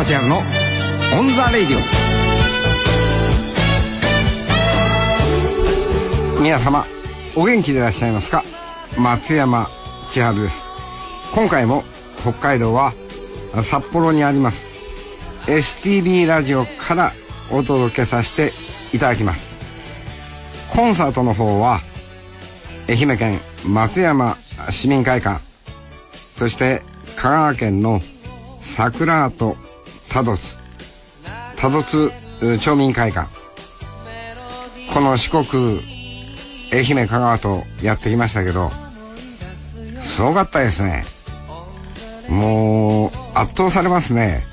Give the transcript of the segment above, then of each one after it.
山千春のオンザレイディオ。皆様お元気でいらっしゃいますか。松山千春です。今回も北海道は札幌にあります STB ラジオからお届けさせていただきます。コンサートの方は愛媛県松山市民会館、そして香川県の桜と多度津町民会館、この四国愛媛香川とやってきましたけど、すごかったですね。もう圧倒されますね。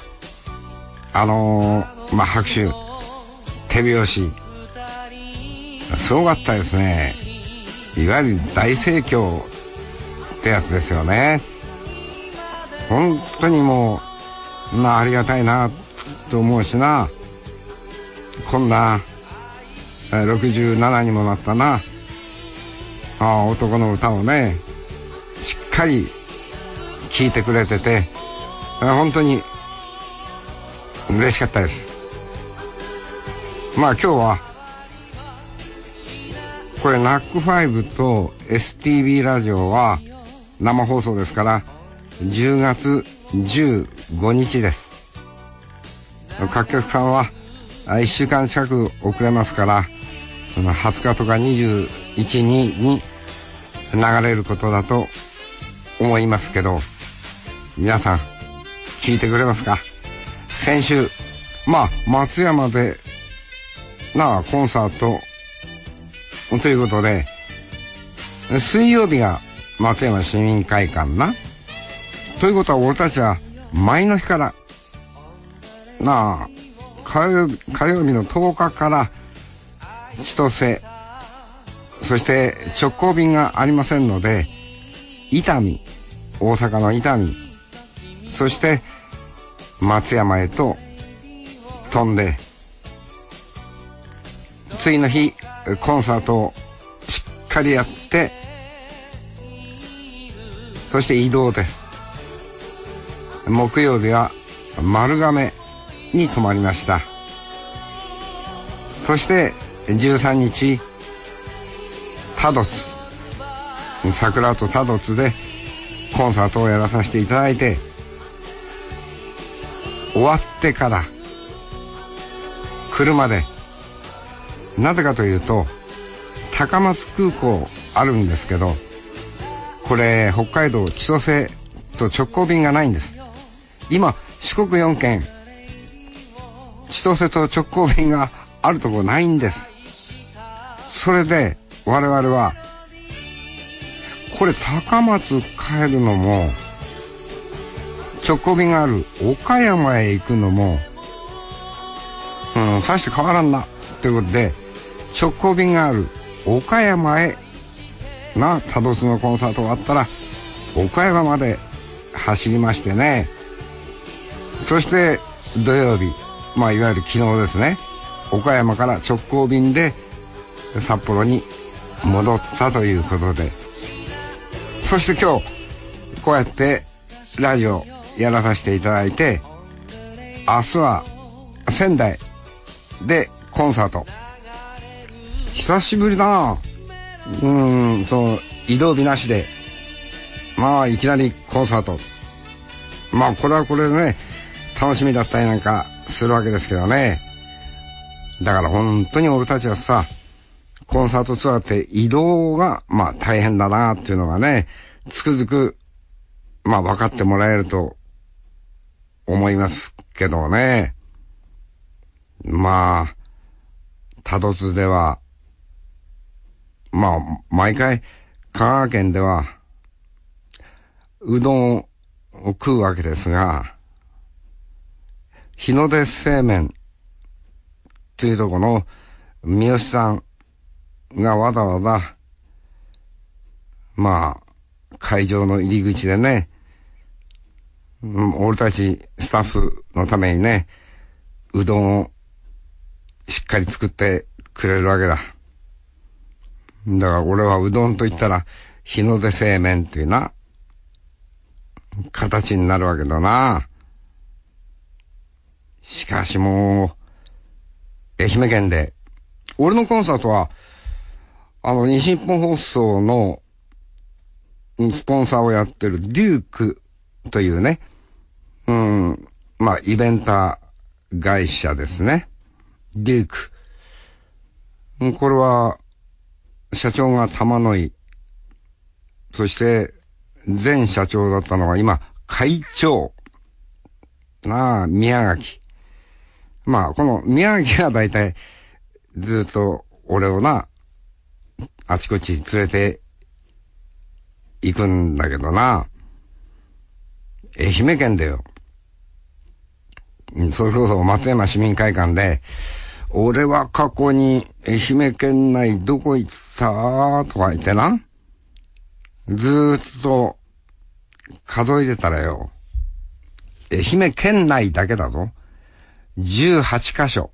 拍手手拍子すごかったですね。いわゆる大盛況ってやつですよね。本当にもうありがたいなと思うしな。こんな67にもなったな男の歌をねしっかり聴いてくれてて、本当に嬉しかったです。今日はこれ NAC5 と STB ラジオは生放送ですから10月15日です。各局さんは1週間近く遅れますから、20日とか21日に流れることだと思いますけど、皆さん聞いてくれますか。先週松山でコンサートということで、水曜日が松山市民会館なということは、俺たちは前の日から火曜日の10日から千歳、そして直行便がありませんので、伊丹、大阪の伊丹、そして松山へと飛んで、次の日コンサートをしっかりやって、そして移動です。木曜日は丸亀に泊まりました。そして13日多度津、桜と多度津でコンサートをやらさせていただいて、終わってから車で、なぜかというと高松空港あるんですけど、これ北海道千歳と直行便がないんです。今四国4県千歳と直行便があるところないんです。それで我々はこれ高松帰るのも直行便がある岡山へ行くのもさして変わらんなということで、直行便がある岡山へ多度津のコンサートがあったら岡山まで走りましてね。そして土曜日、いわゆる昨日ですね、岡山から直行便で札幌に戻ったということで、そして今日こうやってラジオやらさせていただいて、明日は仙台でコンサート。久しぶりだな。移動日なしでいきなりコンサート、これはこれでね楽しみだったりなんかするわけですけどね。だから本当に俺たちはさ、コンサートツアーって移動が大変だなっていうのがね、つくづく分かってもらえると思いますけどね。多度津では毎回香川県ではうどんを食うわけですが、日の出製麺というところの三好さんがわざわざ会場の入り口でね、俺たちスタッフのためにねうどんをしっかり作ってくれるわけだ。だから俺はうどんと言ったら日の出製麺という形になるわけだな。 しかしもう、愛媛県で、俺のコンサートは、西日本放送のスポンサーをやってるデュークというね、イベンター会社ですね。デューク。これは、社長が玉野井。そして、前社長だったのが今、会長。宮垣。この宮垣がだいたいずっと俺をあちこち連れて行くんだけどな。愛媛県だよ。それこそ松山市民会館で、俺は過去に愛媛県内どこ行ったとか言ってな。ずーっと数えてたらよ。愛媛県内だけだぞ。18カ所。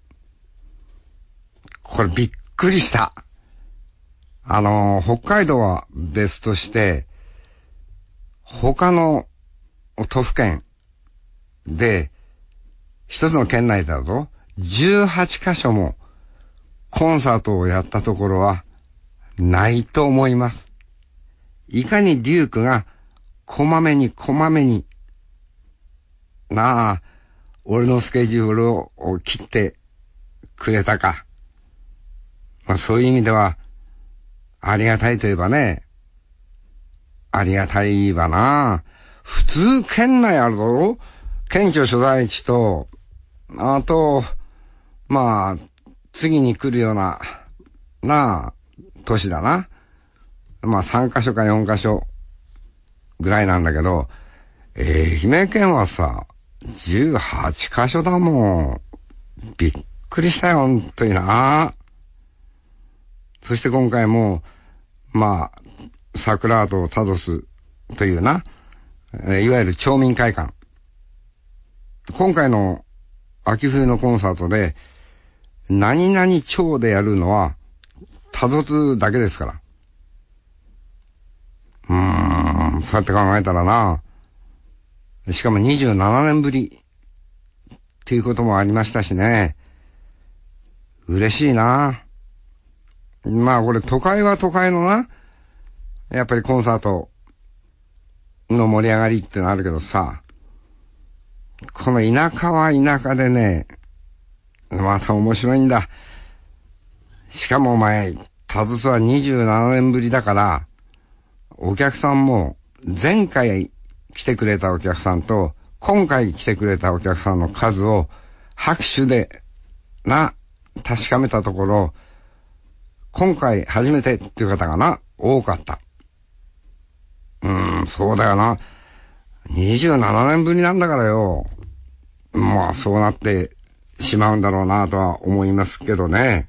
これびっくりした。北海道は別として、他の都府県で、一つの県内だぞ。18カ所もコンサートをやったところはないと思います。いかにデュークがこまめに俺のスケジュールを切ってくれたか。そういう意味ではありがたいといえばね、ありがたいわな。普通県内あるだろ。県庁所在地と、あと次に来るような都市だな。3カ所か4カ所ぐらいなんだけど、愛媛県はさ、18カ所だもん。びっくりしたよ、ほんとにな。そして今回も、桜跡をタドスといういわゆる町民会館。今回の秋冬のコンサートで、何々町でやるのは、タドスだけですから。そうやって考えたらな。しかも27年ぶりっていうこともありましたしね。嬉しいな。これ都会は都会のやっぱりコンサートの盛り上がりってのあるけどさ、この田舎は田舎でね、また面白いんだ。しかもタドスは27年ぶりだから、お客さんも前回来てくれたお客さんと今回来てくれたお客さんの数を拍手で確かめたところ、今回初めてっていう方が多かった。そうだよな。27年ぶりなんだからよ。そうなってしまうんだろうなとは思いますけどね。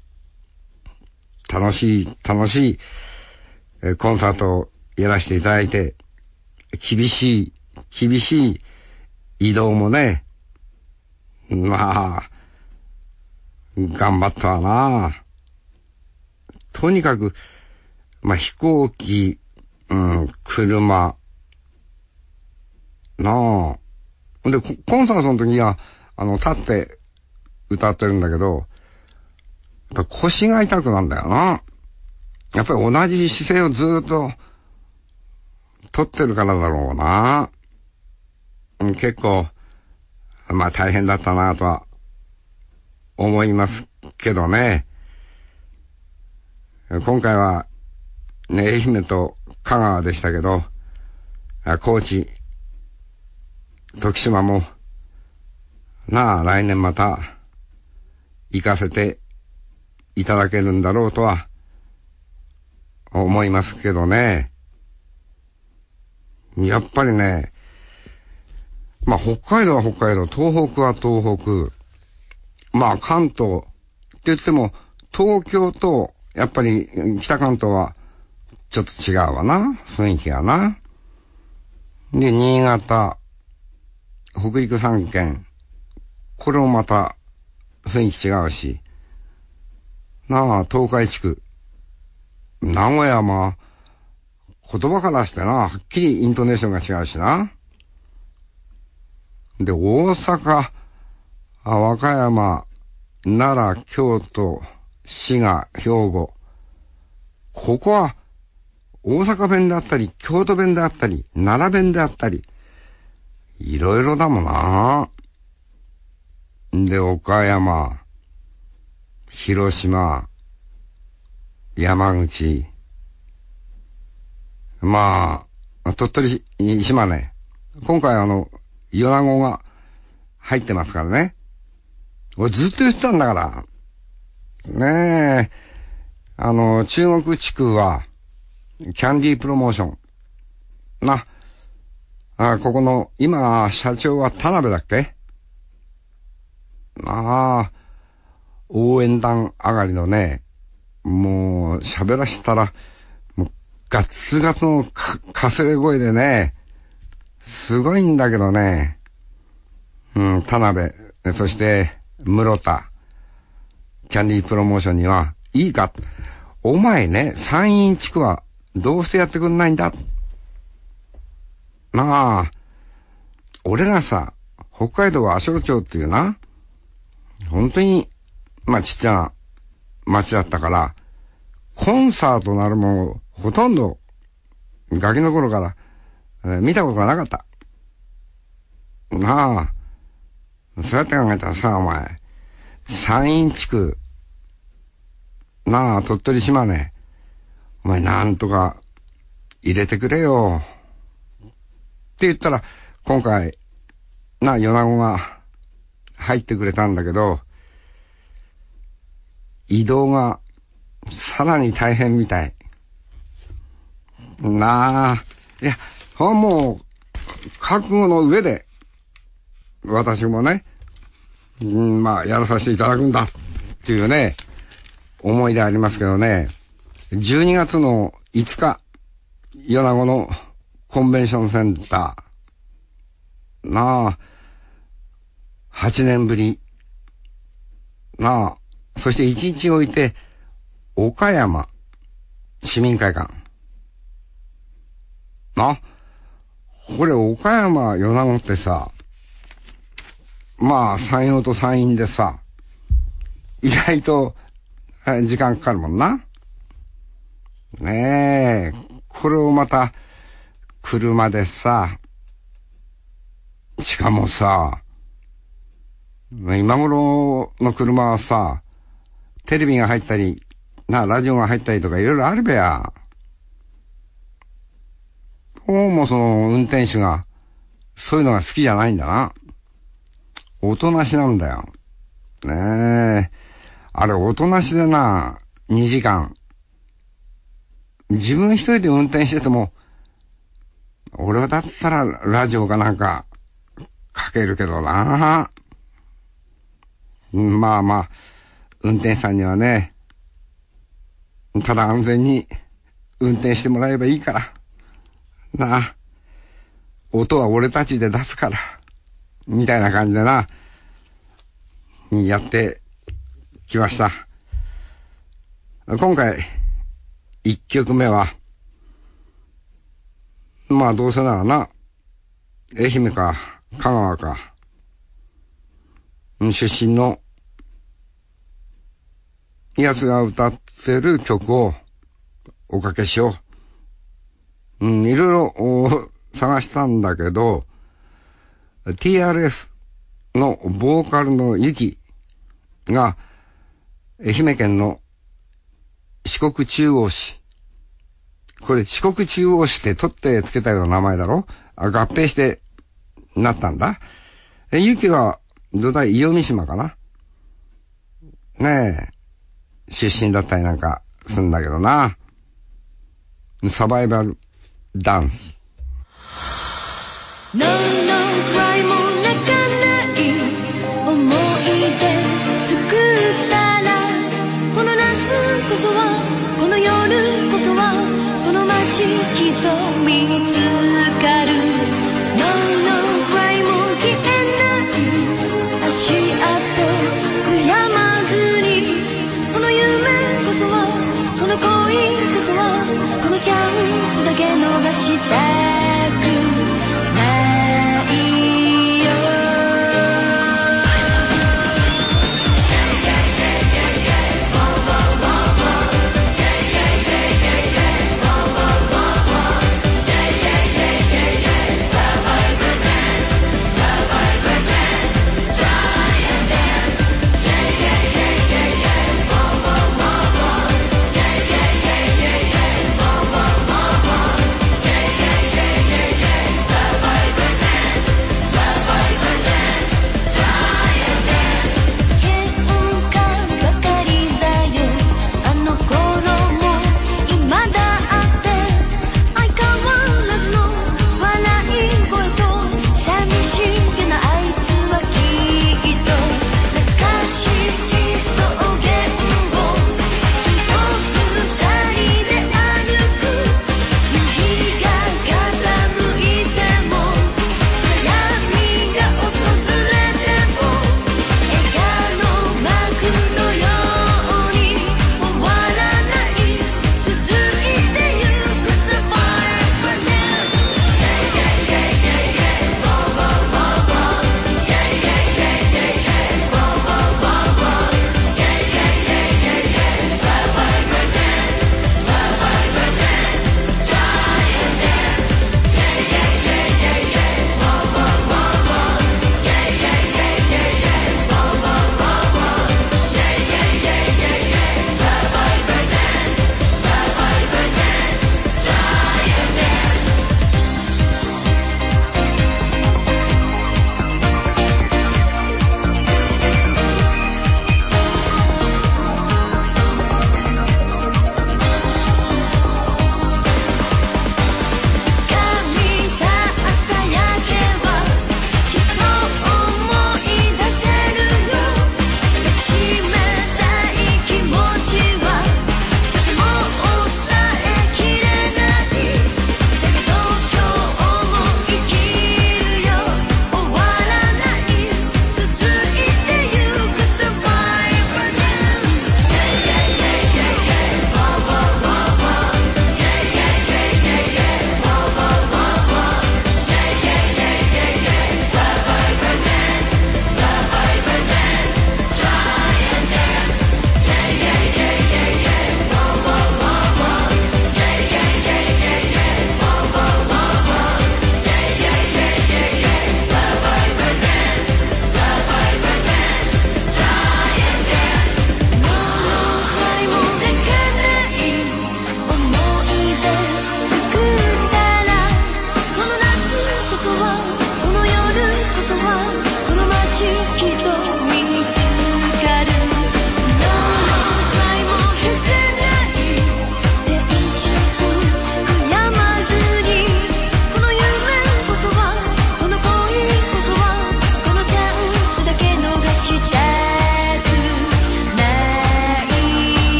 楽しいコンサートをやらせていただいて、厳しい移動もね、頑張ったわな。とにかく、飛行機、車、で、コンサートの時には、立って歌ってるんだけど、やっぱ腰が痛くなんだよな。やっぱり同じ姿勢をずーっと取ってるからだろうな。結構、大変だったなとは思いますけどね。今回は、愛媛と香川でしたけど、高知、徳島も、来年また、行かせていただけるんだろうとは、思いますけどね。やっぱりね、北海道は北海道、東北は東北、関東って言っても、東京と、やっぱり北関東はちょっと違うわな、雰囲気がな。で、新潟、北陸3県、これもまた雰囲気違うし、東海地区、名古屋も言葉からしてはっきりイントネーションが違うしな。で、大阪、 和歌山、奈良、京都、滋賀、兵庫。ここは大阪弁であったり、京都弁であったり、奈良弁であったり、いろいろだもんな。で、岡山、広島、山口、まあ、鳥取、島根。今回米子が入ってますからね。俺ずっと言ってたんだから。ねえ、中国地区は、キャンディープロモーション。ここの、今、社長は田辺だっけ？応援団上がりのね、もう、喋らしたら、もう、ガッツガツのかすれ声でね、すごいんだけどね、田辺、そして、室田、キャンディープロモーションには、いいか、お前ね、山陰地区は、どうしてやってくんないんだ。俺がさ、北海道は足寄町っていうな、本当に、ちっちゃな町だったから、コンサートなるもん、ほとんど、ガキの頃から、見たことがなかった。そうやって考えたらさ、お前、山陰地区、鳥取島根、お前なんとか入れてくれよ。って言ったら、今回、米子が入ってくれたんだけど、移動がさらに大変みたい。いや、もう、覚悟の上で、私もね、やらさせていただくんだっていうね、思いでありますけどね、12月の5日、米子のコンベンションセンター、8年ぶり、そして1日置いて、岡山、市民会館。これ岡山、米子ってさ、山陽と山陰でさ、意外と時間かかるもんな。ねえ、これをまた、車でさ、しかもさ、今頃の車はさ、テレビが入ったり、ラジオが入ったりとかいろいろあるべや。どうもその運転手が、そういうのが好きじゃないんだな。おとなしなんだよ。ねえ。あれ、おとなしで2時間。自分一人で運転してても、俺はだったらラジオかなんか、かけるけどな。運転手さんにはね、ただ安全に運転してもらえばいいから。音は俺たちで出すから。みたいな感じでやってきました。今回、1曲目は、どうせなら愛媛か、香川か、出身のやつが歌ってる曲をおかけしよう。いろいろ探したんだけど、TRF のボーカルのユキが愛媛県の四国中央市。これ四国中央市って取ってつけたような名前だろ？合併してなったんだ。ユキは土台伊予三島かな？ねえ、出身だったりなんかすんだけどな。サバイバルダンス。 No, no, cry も泣かない思い出作ったらこの夏こそはこの夜こそはこの街きっと見つかる No, no, cry も消えない足跡悔やまずにこの夢こそはこの恋こそはこのチャンスだけ逃したくない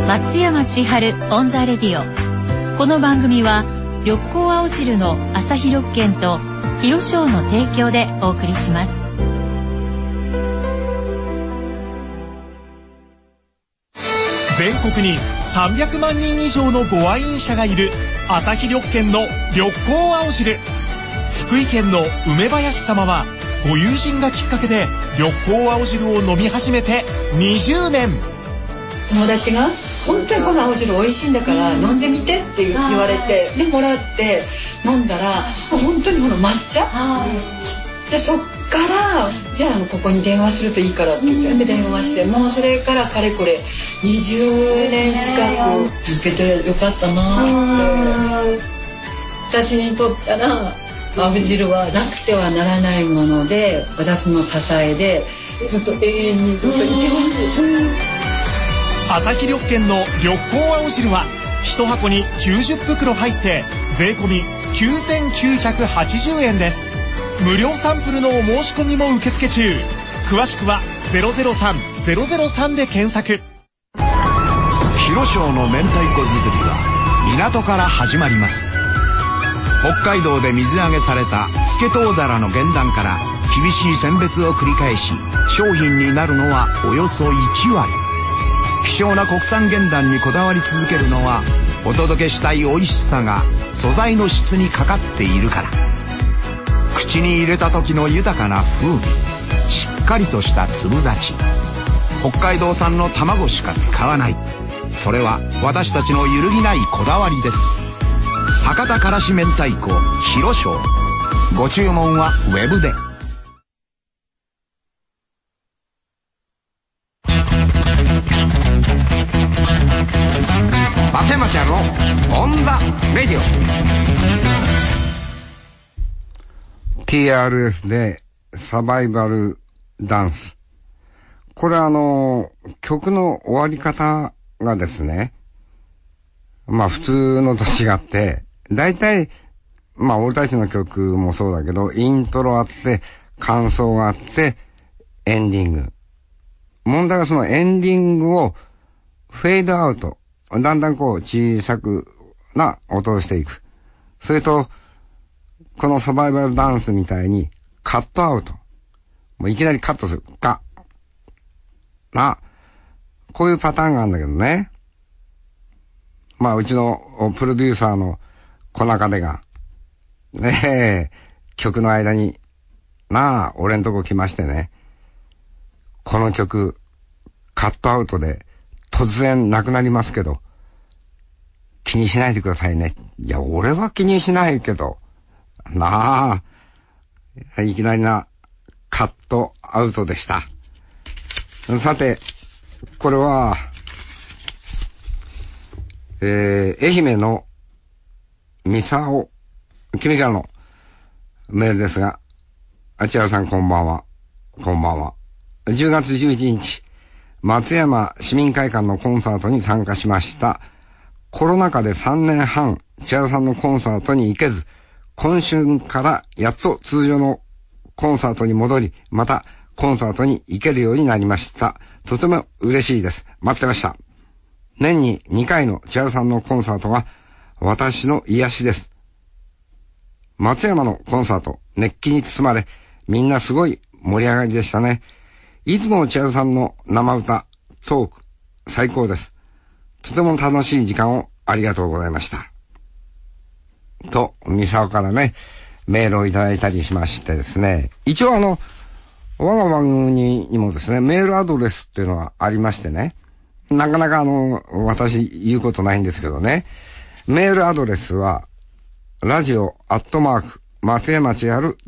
松山千春オンザレディオ。この番組は緑光青汁の朝日緑券と広商の提供でお送りします。 全国に300万人以上のご愛飲者がいる朝日緑券の緑光青汁。福井県の梅林様はご友人がきっかけで緑光青汁を飲み始めて20年。 友達が本当にこの青汁美味しいんだから飲んでみてって言われて、でもらって飲んだら本当にこの抹茶で、そっからじゃあここに電話するといいからって言って、で電話して、もうそれからかれこれ20年近く続けてよかったなって。私にとったら青汁はなくてはならないもので、私の支えでずっと永遠にずっといてほしい。 朝日緑券の緑光青汁は1箱に90袋入って税込9980円です。無料サンプルのお申し込みも受付中。詳しくは003-003で検索。 広商の明太子作りは港から始まります。北海道で水揚げされたスケトウダラの原卵から厳しい選別を繰り返し商品になるのはおよそ1割。希少な国産原卵にこだわり続けるのは、お届けしたい美味しさが素材の質にかかっているから。口に入れた時の豊かな風味、しっかりとした粒立ち、北海道産の卵しか使わない。それは私たちの揺るぎないこだわりです。博多からし明太子広商。ご注文はウェブで。 松山ちゃんのオンダレディオ。 TRF でサバイバルダンス。これ曲の終わり方がですね、普通のと違って、だいたい俺たちの曲もそうだけど、イントロあって、感想があって、エンディング。問題はそのエンディングをフェードアウト。だんだん小さくな音をしていく。それと、このサバイバルダンスみたいにカットアウト。もういきなりカットする。こういうパターンがあるんだけどね。うちのプロデューサーの小中でが、曲の間に、俺んとこ来ましてね。この曲、カットアウトで、突然なくなりますけど、気にしないでくださいね。いや、俺は気にしないけど、いきなりカットアウトでした。さて、これは、愛媛の三沢君からのメールですが、千原さんこんばんは。こんばんは。10月11日、松山市民会館のコンサートに参加しました。コロナ禍で3年半、千原さんのコンサートに行けず、今週からやっと通常のコンサートに戻り、またコンサートに行けるようになりました。とても嬉しいです。待ってました。年に2回の千原さんのコンサートが私の癒しです。松山のコンサート、熱気に包まれ、みんなすごい盛り上がりでしたね。いつも千原さんの生歌、トーク、最高です。とても楽しい時間をありがとうございました。と、三沢からね、メールをいただいたりしましてですね。一応我が番組にもですね、メールアドレスっていうのがありましてね。なかなか私言うことないんですけどね。メールアドレスは、radio@ 松山千春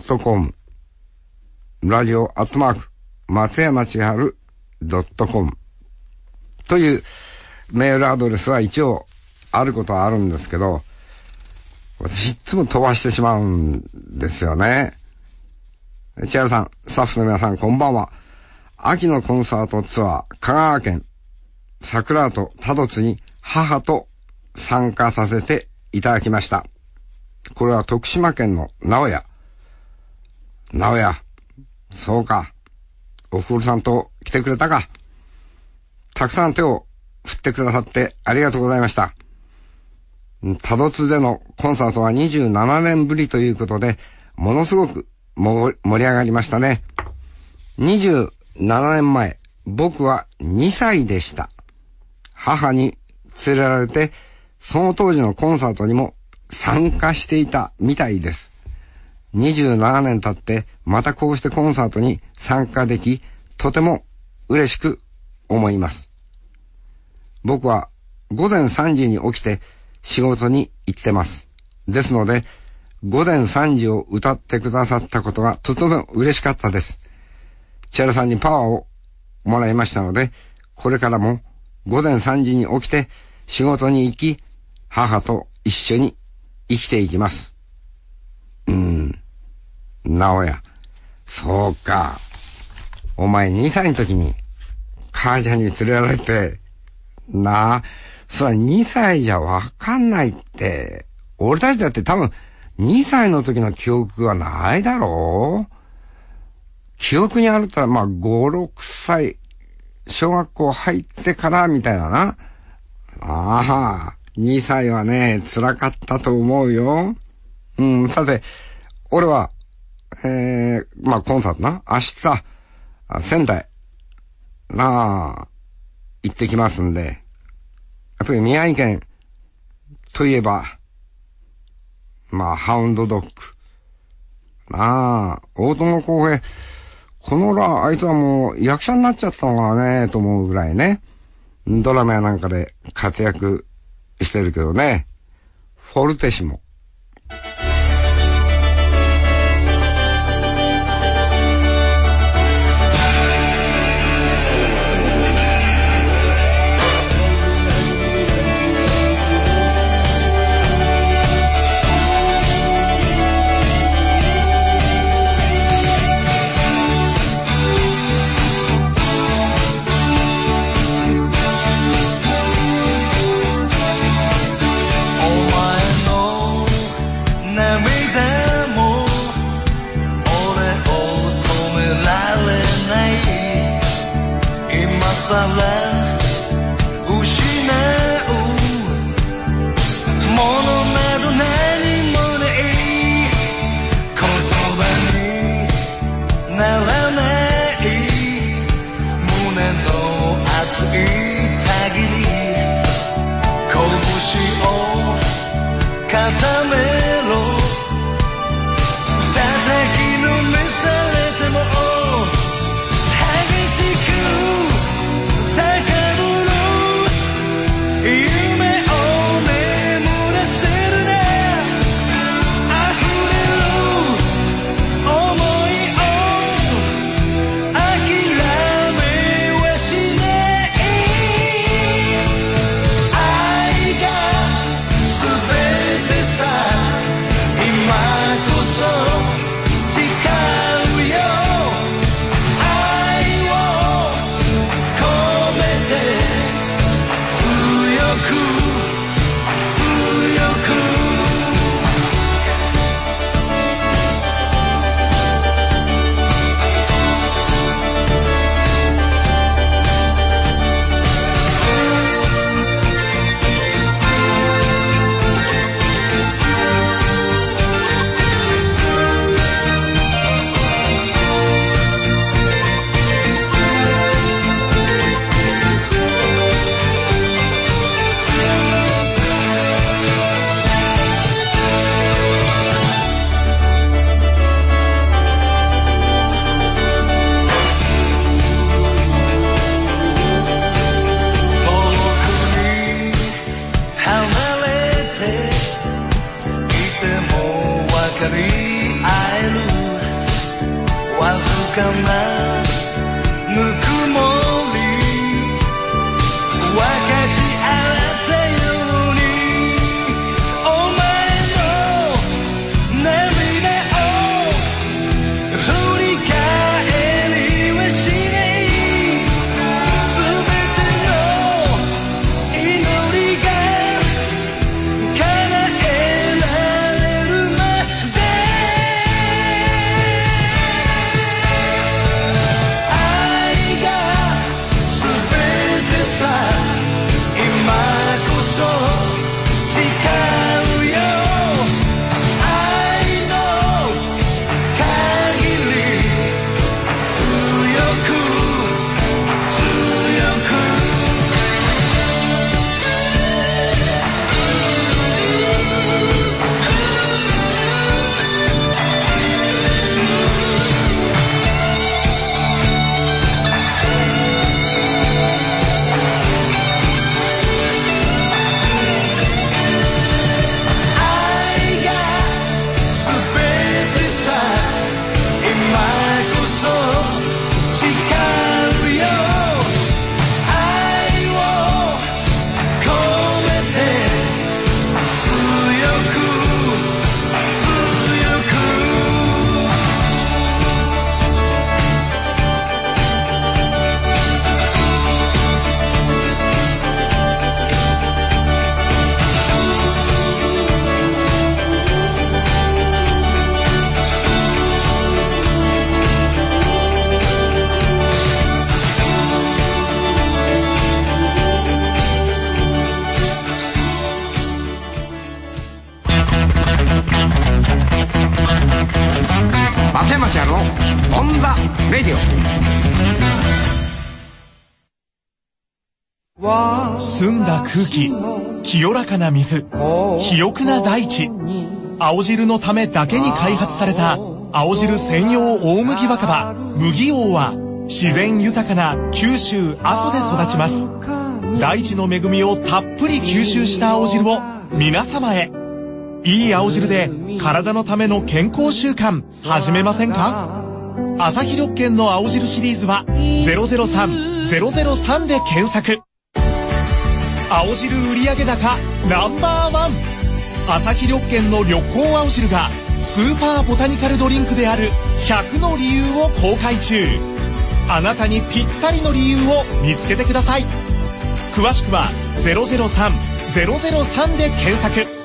.com。radio@ 松山千春 .com というメールアドレスは一応あることはあるんですけど、私いつも飛ばしてしまうんですよね。千原さん、スタッフの皆さんこんばんは。秋のコンサートツアー、香川県桜アート多度津に母と参加させていただきました。これは徳島県の直屋。そうか。おふくろさんと来てくれたか。たくさん手を振ってくださってありがとうございました。多度津でのコンサートは27年ぶりということで、ものすごく盛り上がりましたね。27年前、僕は2歳でした。母に連れられて、その当時のコンサートにも参加していたみたいです。27年経って、またこうしてコンサートに参加でき、とても嬉しく思います。僕は午前3時に起きて仕事に行ってます。ですので、午前3時を歌ってくださったことがとても嬉しかったです。千原さんにパワーをもらいましたので、これからも午前3時に起きて仕事に行き、母と一緒に生きていきます。直哉。そうか。お前2歳の時に母ちゃんに連れられて、なあ、それは2歳じゃわかんないって。俺たちだって多分2歳の時の記憶はないだろう。記憶にあるったら5、6歳、小学校入ってからみたいだな。ああ、2歳はね、辛かったと思うよ。さて、俺は、コンサートな、明日、仙台、行ってきますんで、やっぱり宮城県といえば、ハウンドドッグ。大友康平、このら、あいつはもう役者になっちゃったのかね、と思うぐらいね。ドラマやなんかで活躍してるけどね。フォルテシモ。 「 澄んだ空気、清らかな水、肥沃な大地。青汁のためだけに開発された青汁専用大麦若葉麦王は、自然豊かな九州阿蘇で育ちます。大地の恵みをたっぷり吸収した青汁を皆様へ。いい青汁で体のための健康習慣始めませんか？朝日緑健の青汁シリーズは003-003で検索。青汁売上高ナンバーワン、朝日緑健の緑光青汁がスーパーボタニカルドリンクである100の理由を公開中。あなたにぴったりの理由を見つけてください。詳しくは003-003で検索。 し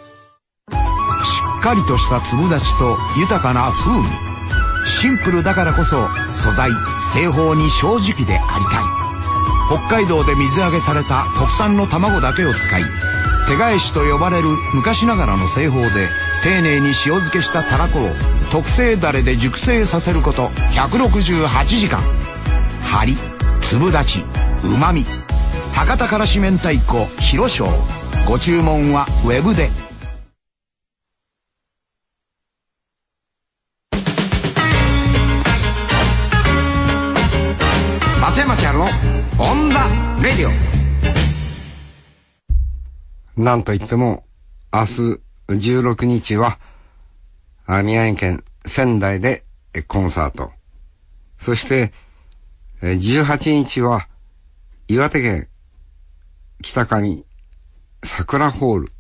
っかりとした粒立ちと豊かな風味。シンプルだからこそ素材、製法に正直でありたい。北海道で水揚げされた特産の卵だけを使い、手返しと呼ばれる昔ながらの製法で丁寧に塩漬けしたたらこを特製ダレで熟成させること168時間。張り、粒立ち、旨味。博多からし明太子広翔。ご注文はウェブで。 松山千春のオンダレディオ。なんといっても明日16日は宮城県仙台でコンサート、そして18日は岩手県北上桜ホール。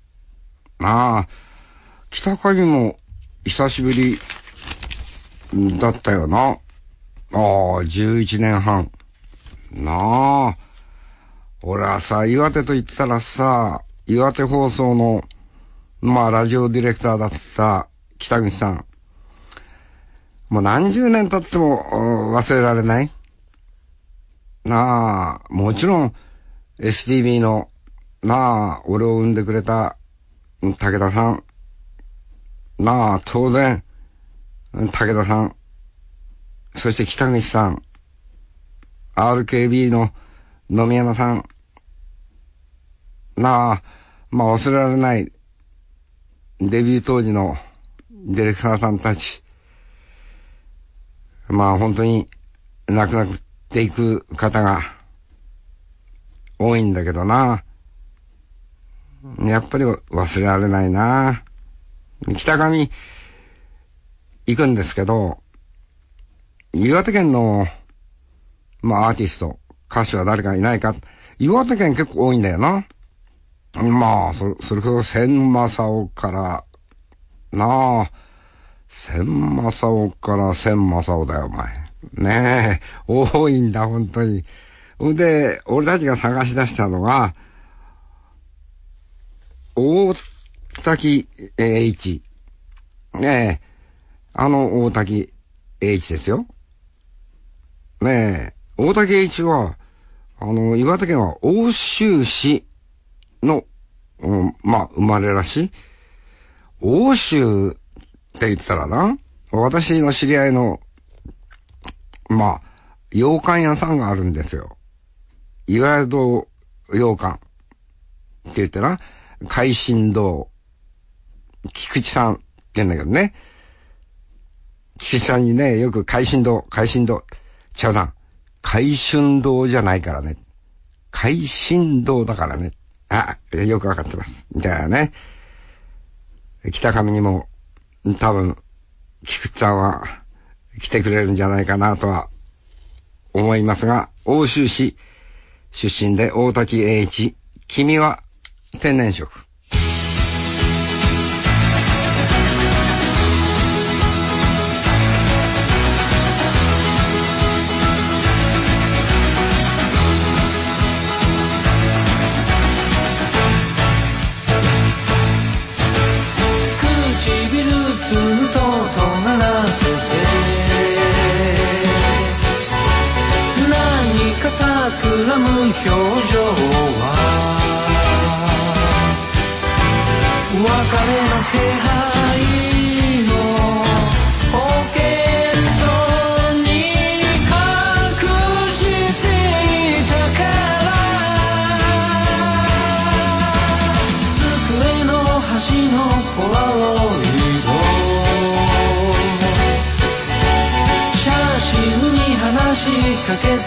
北上も久しぶりだったよな。11年半。俺はさ、岩手と言ったらさ、岩手放送の、ラジオディレクターだった北口さん。もう何十年経っても忘れられない。もちろん、STB の、俺を産んでくれた武田さん。当然、武田さん。そして北口さん、RKB の野見山さん、忘れられないデビュー当時のディレクターさんたち、本当に亡くなっていく方が多いんだけどな。やっぱり忘れられないな。北上行くんですけど、岩手県の、アーティスト、歌手は誰かいないか。岩手県結構多いんだよな。それこそ千正夫から、千正夫から千正夫だよ、お前。ねえ、多いんだ、本当に。で、俺たちが探し出したのが、大滝栄一。ねえ、大滝栄一ですよ。ねえ、大滝栄一は、岩手県は奥州市の、生まれらしい。奥州って言ったらな、私の知り合いの、洋館屋さんがあるんですよ。岩戸洋館って言ってな、海進堂、菊池さんって言うんだけどね。菊池さんにね、よく海進堂、ちゃうな。海春堂じゃないからね。海進堂だからね。よくわかってます。みたいなね。北上にも、多分、菊池さんは来てくれるんじゃないかなとは思いますが、奥州市出身で大滝栄一、君は天然色。 表情は別れの気配をポケットに隠していたから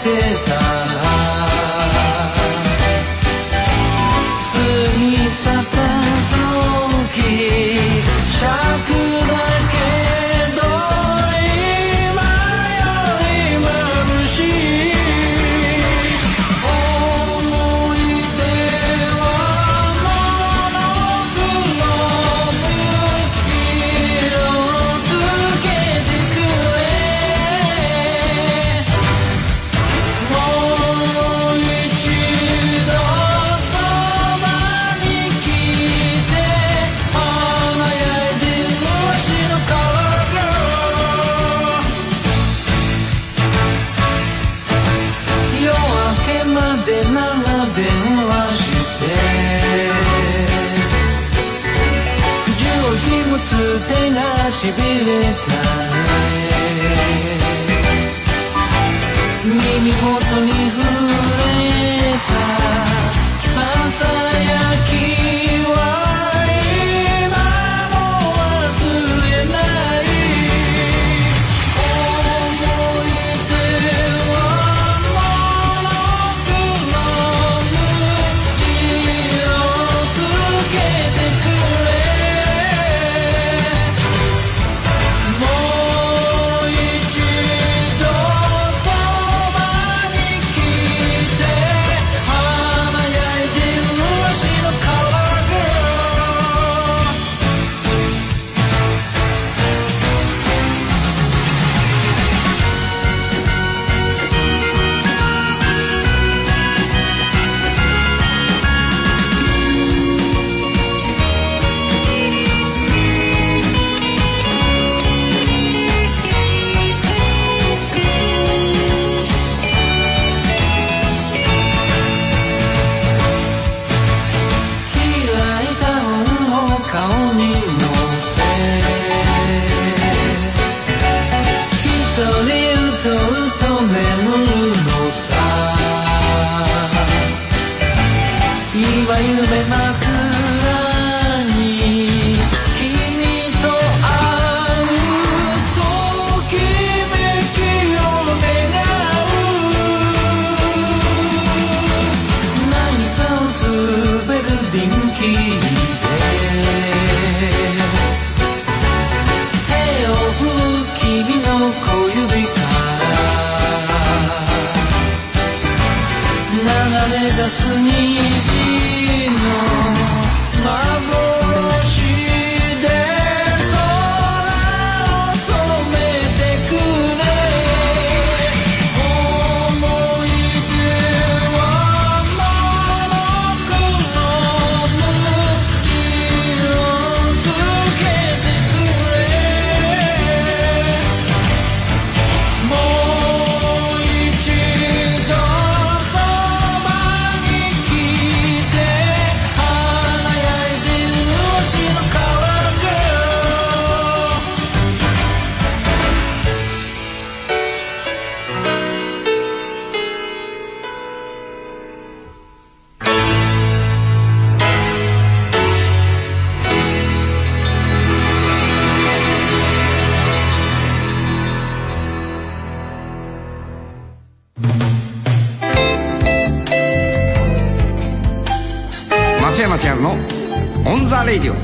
てた過ぎ去った時尺だけど今より眩しい思い出はモノクローム色つけてくれもう一度そばに来て輝いてる足のカラーが夜明けまで長電話して重機もつ手がしびれたね耳元に触れたささやきは今も忘れない思い出はモノクローム色つけてくれもう一度そばに来て輝いてる足のカラーが開いた本を顔に乗せ一人うとうと眠るのさ今夢枕に君と会うときめきを願う渚を滑る電気で手を振る君の小指から流れ出す虹の幻で空を染めてくれ思い出はモノクローム色つけてくれもう一度そばに来て輝いてる足のカラーが松山千春のオンザレイディオ。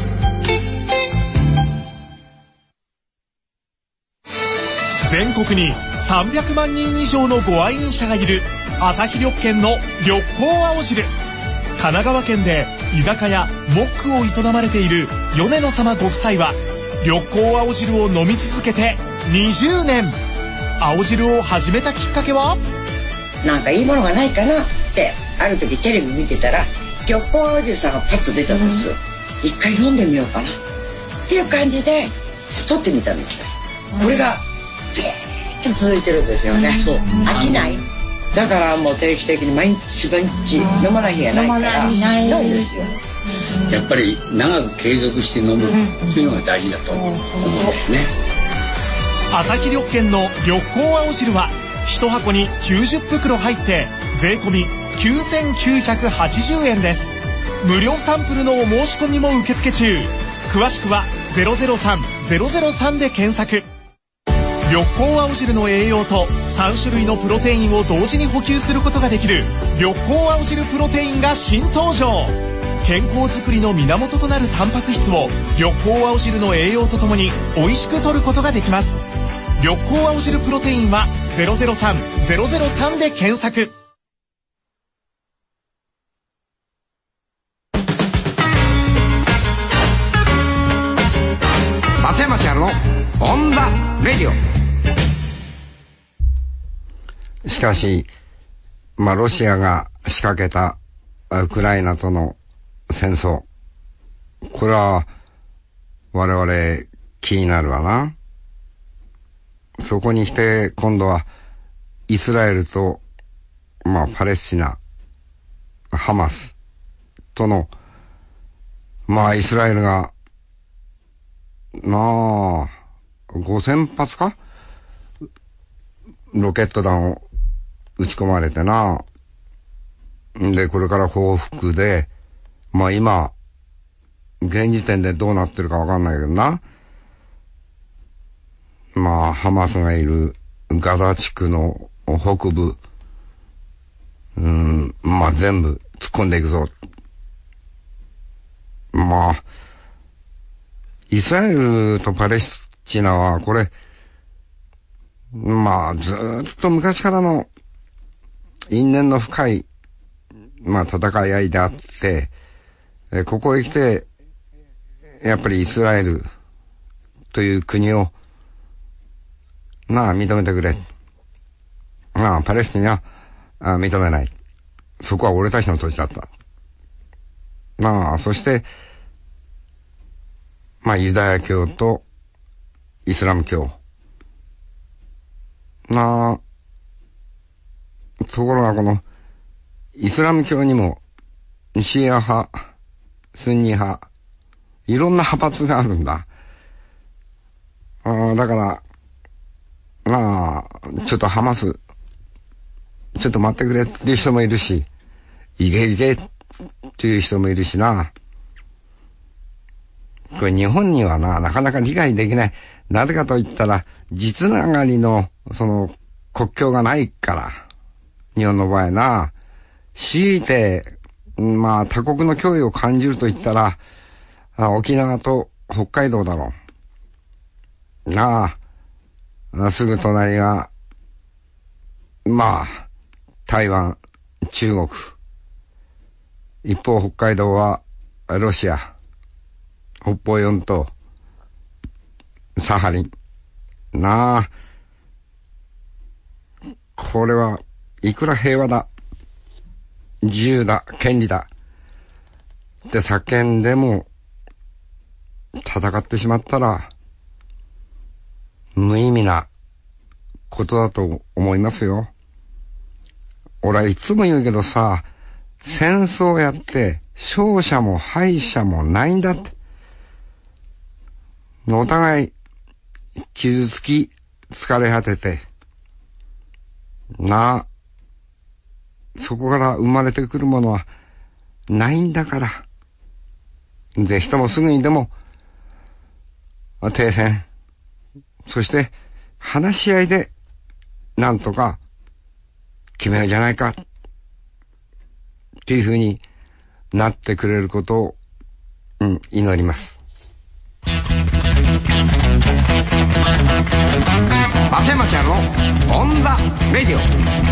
全国に300万人以上のご愛飲者がいる朝日緑軒の緑光青汁。神奈川県で居酒屋モックを営まれている米野様ご夫妻は緑光青汁を飲み続けて20年。青汁を始めたきっかけは、 なんかいいものがないかなってある時テレビ見てたら緑光青汁さんがパッと出たんです、一回飲んでみようかなっていう感じで撮ってみたんですよ。これがずっと続いてるんですよね、飽きない。だからもう定期的に毎日飲まない日がないからないんですよ。 やっぱり長く継続して飲むというのが大事だと思うんですね。 朝日緑軒の緑光青汁は1箱に90袋入って税込9980円です。無料サンプルのお申し込みも受付中。詳しくは003-003で検索。 緑黄青汁の栄養と3種類のプロテインを同時に補給することができる緑黄青汁プロテインが新登場。健康づくりの源となるタンパク質を緑黄青汁の栄養とともに美味しく摂ることができます。緑黄青汁プロテインは003-003で検索。 松山千春のオンダレディオ。しかし、ロシアが仕掛けたウクライナとの戦争、これは我々気になるわな。そこに来て今度はイスラエルとパレスチナ、ハマスとのイスラエルが5000発かロケット弾を撃ち込まれてな。で、これから報復で、今、現時点でどうなってるかわかんないけどな。ハマスがいるガザ地区の北部、全部突っ込んでいくぞ。イスラエルとパレスチナはこれ、ずーっと昔からの因縁の深い、戦い合いであって、ここへ来て、やっぱりイスラエルという国を、認めてくれ。パレスチナは認めない。そこは俺たちの土地だった。そして、ユダヤ教とイスラム教。ところがこの、イスラム教にも、シーア派、スンニ派、いろんな派閥があるんだ。だから、ちょっとハマス、ちょっと待ってくれっていう人もいるし、いけいけっていう人もいるしな。これ日本にはなかなか理解できない。なぜかと言ったら、実ながりの、国境がないから。日本の場合な。強いて、他国の脅威を感じると言ったら、沖縄と北海道だろう。すぐ隣が、台湾、中国。一方北海道は、ロシア。北方四島、サハリン。これはいくら平和だ、自由だ、権利だって叫んでも戦ってしまったら無意味なことだと思いますよ。俺はいつも言うけどさ、戦争やって勝者も敗者もないんだって。お互い傷つき疲れ果ててそこから生まれてくるものはないんだから。ぜひともすぐにでも停戦、そして話し合いでなんとか決めようじゃないかっていう風になってくれることを、祈ります。松山千春のオンダレディオ。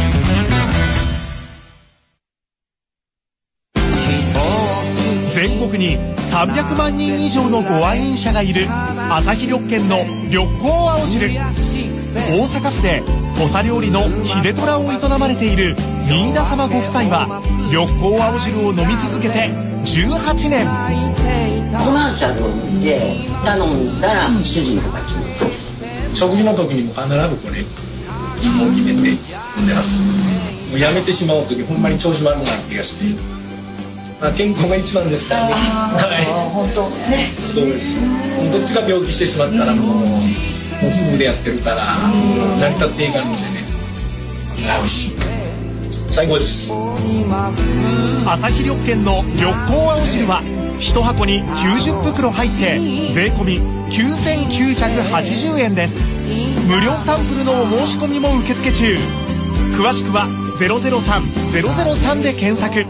全国に300万人以上のご愛飲者がいる朝日緑見の緑黄青汁。大阪府で土佐料理の秀虎を営まれている新田様ご夫妻は緑黄青汁を飲み続けて18年。 コマーシャルを見て頼んだら主人が気に入ったです。 食事の時にも必ずこれもう決めて飲んでます。もうやめてしまう時ほんまに調子悪くなる気がして、健康が一番ですからね。 本当ね。 そうです。どっちか病気してしまったらもう夫婦でやってるから成り立っていかんのでね。美味しい。最高です。 朝日緑見の緑黄青汁は1箱に90袋入って税込み 9980円です。無料サンプルのお申し込みも受付中。詳しくは003-003で検索。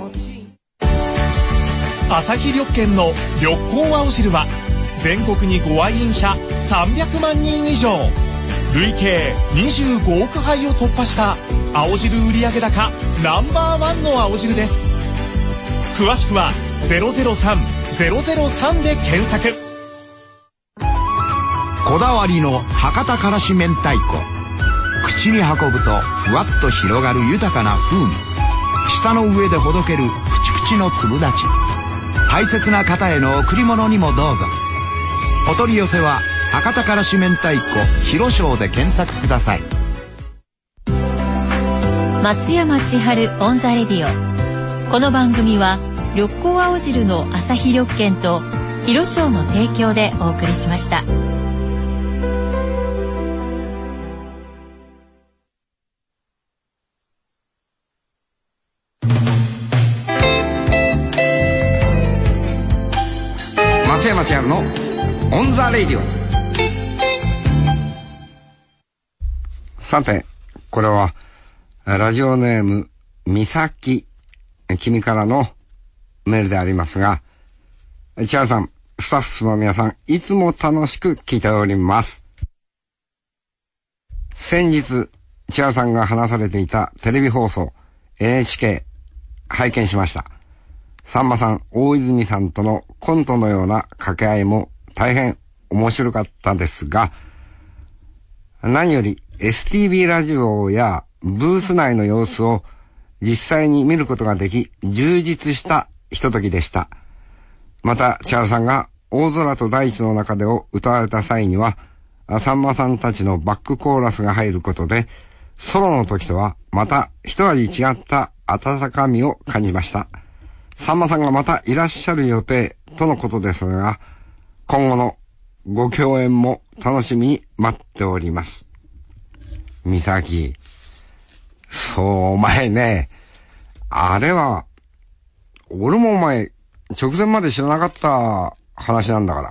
朝日緑券の緑光青汁は全国にご愛飲者300万人以上、累計25億杯を突破した青汁売上高No.1の青汁です。詳しくは003-003で検索。 こだわりの博多からし明太子。口に運ぶとふわっと広がる豊かな風味。舌の上でほどけるプチプチの粒立ち。大切な方への贈り物にもどうぞ。お取り寄せは博多からし明太子広商で検索ください。 松山千春オンザレディオ。この番組は緑光青汁の朝日緑券と広商の提供でお送りしました。 松山千春のオンザレディオ。さて、これはラジオネームみさき、君からのメールでありますが、千春さん、スタッフの皆さん、いつも楽しく聞いております。先日千春さんが話されていたテレビ放送 NHK 拝見しました。さんまさん、大泉さんとのコントのような掛け合いも大変面白かったですが、何より STB ラジオやブース内の様子を実際に見ることができ、充実したひとときでした。また千春さんが大空と大地の中でを歌われた際には、さんまさんたちのバックコーラスが入ることで、ソロの時とはまた一味違った温かみを感じました。さんまさんがまたいらっしゃる予定とのことですが、今後のご共演も楽しみに待っております。みさき、そう、お前ね、あれは、俺もお前、直前まで知らなかった話なんだから。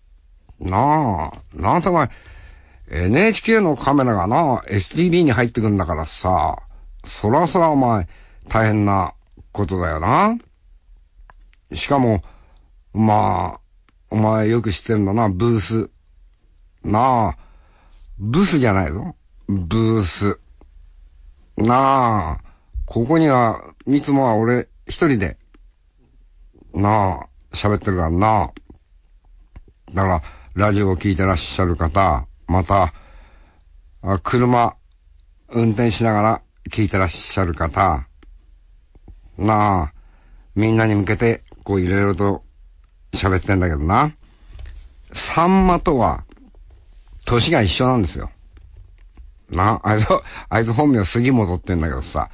なんてお前、NHK のカメラがな、STB に入ってくんだからさ、そらお前、大変なことだよな。しかも、まあ、お前よく知ってるんだな、ブース。なあ、ブスじゃないぞ。ブース。なあ、ここには、いつもは俺一人で、なあ、喋ってるからな。だから、ラジオを聞いてらっしゃる方、また、車、運転しながら聞いてらっしゃる方、なあ、みんなに向けて、こういろいろと喋ってんだけどな。さんまとは、年が一緒なんですよ。なあ、あいつ本名杉本って言うんだけどさ。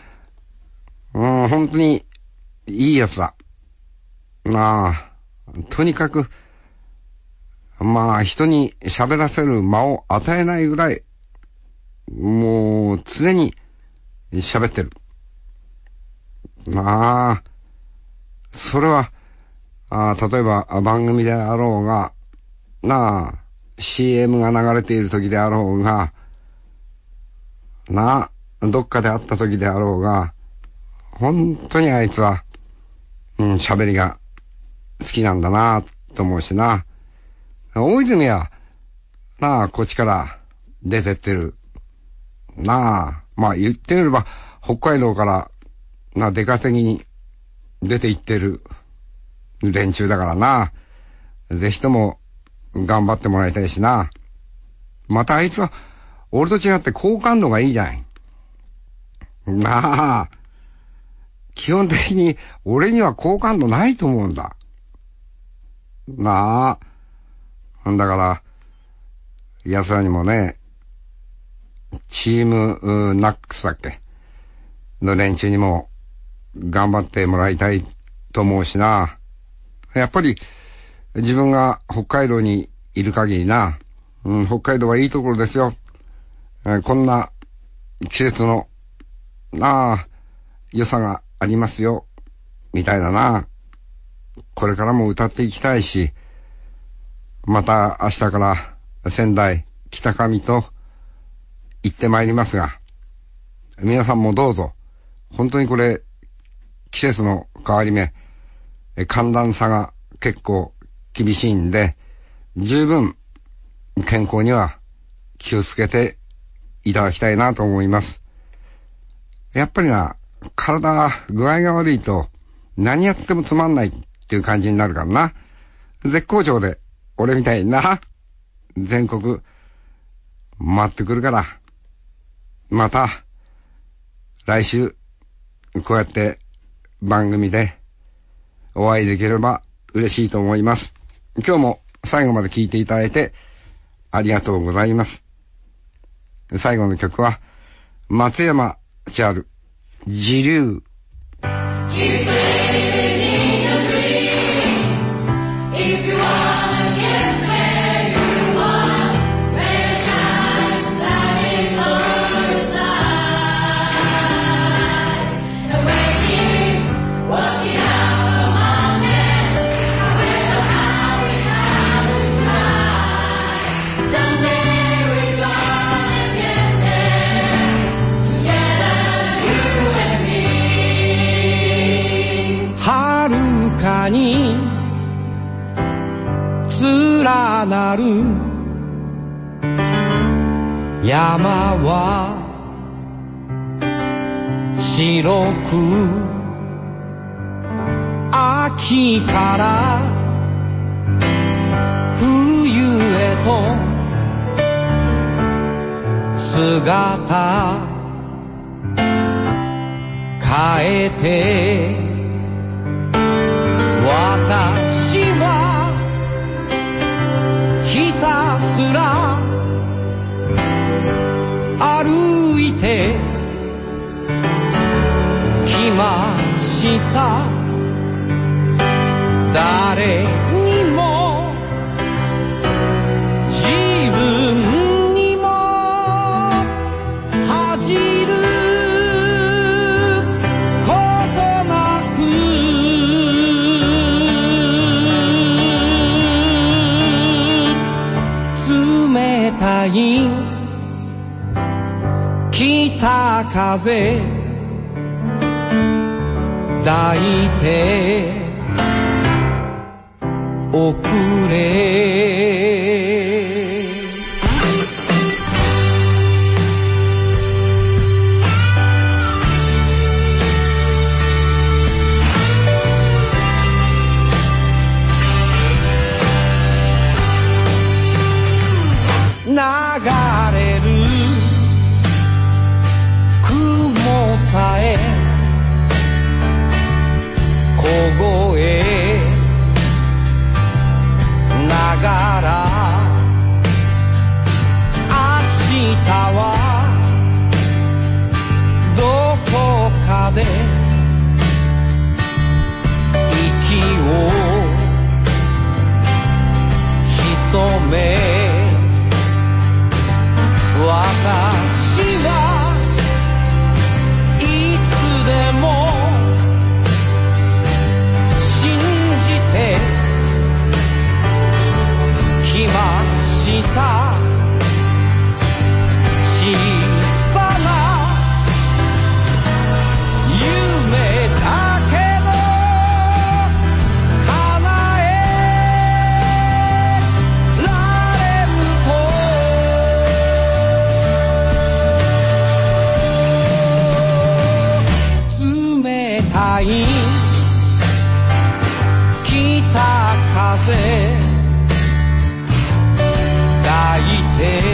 本当に、いいやつだ。なあ、とにかく、まあ、人に喋らせる間を与えないぐらい、もう、常に喋ってる。まあ、それは、例えば番組であろうが、なあ、CM が流れている時であろうが、なあ、どっかで会った時であろうが、本当にあいつは、喋りが好きなんだなと思うしな。大泉は、なあ、こっちから出てってる。なあ、まあ言ってみれば、北海道から、出稼ぎに出て行ってる連中だからな。ぜひとも頑張ってもらいたいしな。またあいつは、俺と違って好感度がいいじゃない。なあ、基本的に俺には好感度ないと思うんだ。なあ、だから、安らにもね、チームナックスだっけの連中にも頑張ってもらいたいと思うしな。やっぱり自分が北海道にいる限りな、北海道はいいところですよ。こんな季節の良さがありますよみたいだな。これからも歌っていきたいし、 また明日から仙台北上と行ってまいりますが、皆さんもどうぞ、本当にこれ季節の変わり目、寒暖差が結構厳しいんで、十分健康には気をつけていただきたいなと思います。やっぱりな、体が具合が悪いと何やってもつまんないっていう感じになるからな。絶好調で俺みたいにな、全国回ってくるから、また来週こうやって番組でお会いできれば嬉しいと思います。今日も最後まで聞いていただいてありがとうございます。最後の曲は松山千春、時流。 に連なる山は白く、秋から冬へと姿変えて、私はひたすら歩いてきました。誰にも自分にも恥じることなく、冷たい北風抱いておくれ。流れる雲さえ凍えながら、明日はどこかで息を潜め、私はいつでも信じてきました。小さな夢だけど叶えられると、冷たい北風抱いて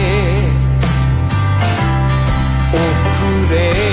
おくれ。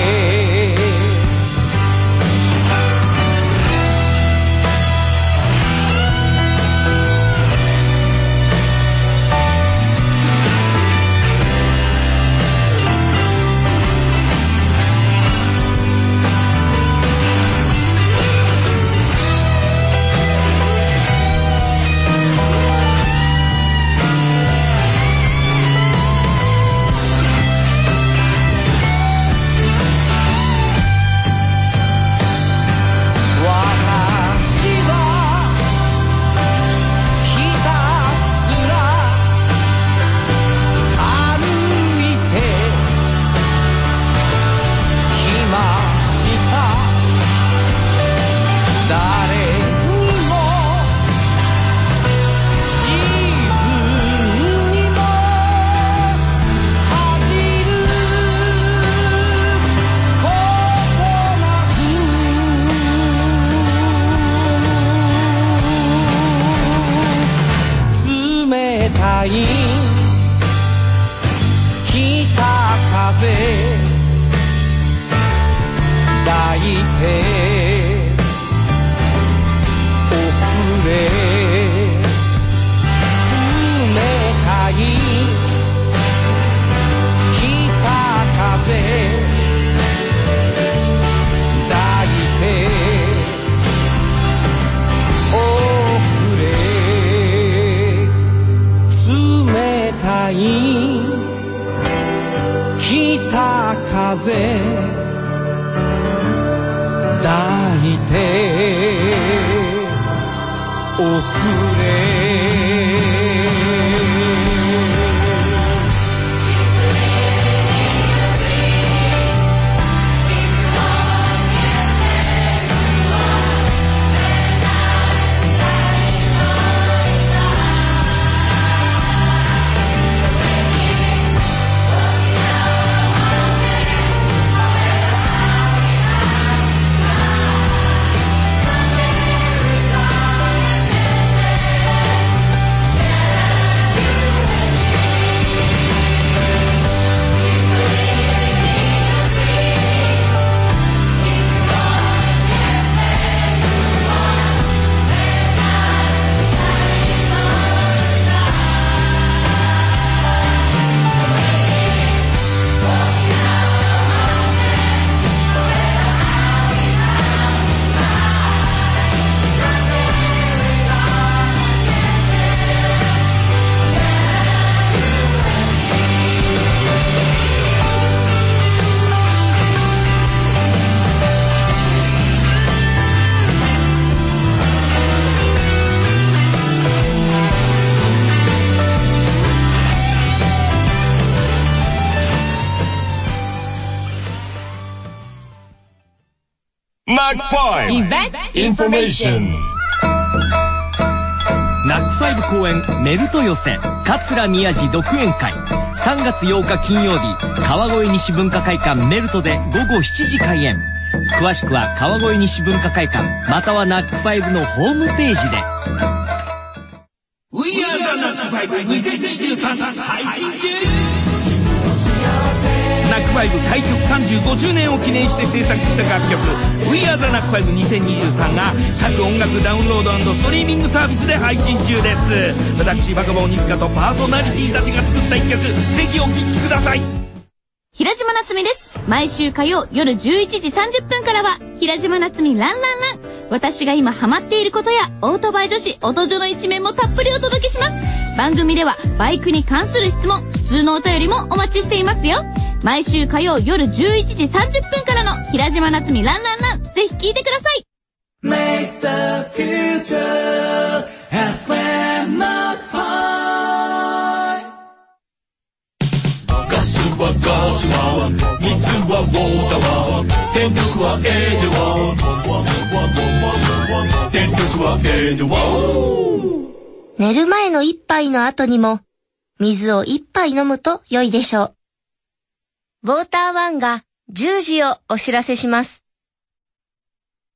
い北風抱いて遅れ冷たい北風抱いて遅れ冷たい北風抱いて遅れ Information ナックファイブ公演メルト寄せ桂宮治独演会3月8日金曜日川越西文化会館メルトで午後7時開演。詳しくは川越西文化会館またはナックファイブのホームページで。 We are the Knack5 2023 配信中。ナックファイブ開局35周年を記念して制作した楽曲 We are the Knack5 2023が各音楽ダウンロード&ストリーミングサービスで配信中です。私バカボンニツカとパーソナリティたちが作った一曲、ぜひお聴きください。 平島なつみです。毎週火曜夜11時30分からは平島なつみランランラン。私が今ハマっていることやオートバイ女子音女の一面もたっぷりお届けします。番組ではバイクに関する質問、普通のお便りもお待ちしていますよ。毎週火曜夜11時30分からの平島なつみランランラン、ぜひ聞いてください。 Make the future FM Knack5 ガスはガスは水はウォーターは電力はエネワ電力はエネワ。 寝る前の一杯の後にも水を一杯飲むと良いでしょう。ウォーターワンが10時をお知らせします。